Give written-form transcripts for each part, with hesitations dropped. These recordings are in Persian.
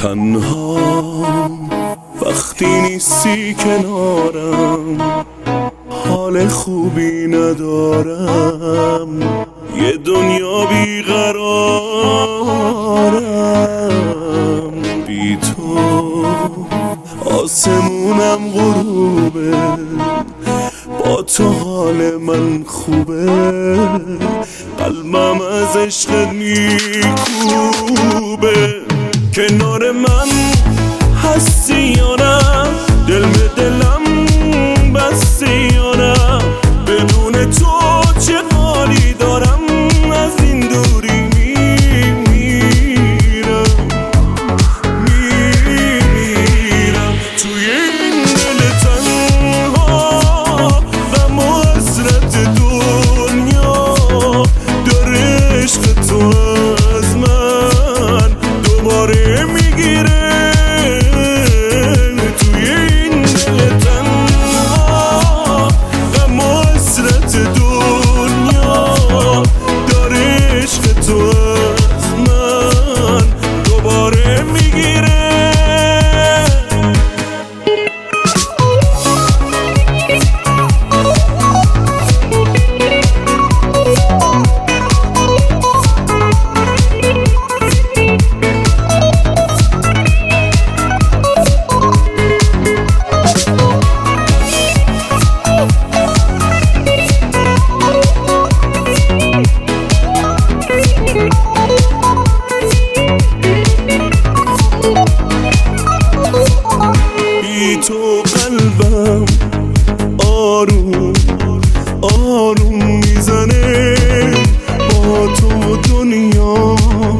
تنها وقتی نیستی کنارم، حال خوبی ندارم، یه دنیا بیقرارم. بی تو آسمونم غروبه، با تو حال من خوبه، قلبم از عشقت میکوبه. کنار من هستی یا نه؟ دل به دلم بستی یا نه؟ بدون تو چه حالی دارم، از این دوری میمیرم توی این دل تنها، غم و حسرت دنیا داره عشق تو از من دوباره میگیره. توی این دل تنها، غم و حسرت دنیا داره عشق تو از من دوباره میگیره. بی تو قلبم آروم آروم میزنه، با تو دنیا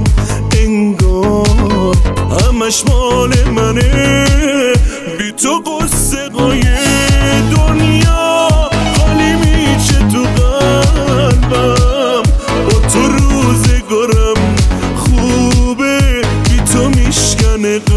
انگار همش مال منه. بی تو قصه های دنیا خالی میشه تو قلبم، با تو روزگارم خوبه، بی تو میشکنه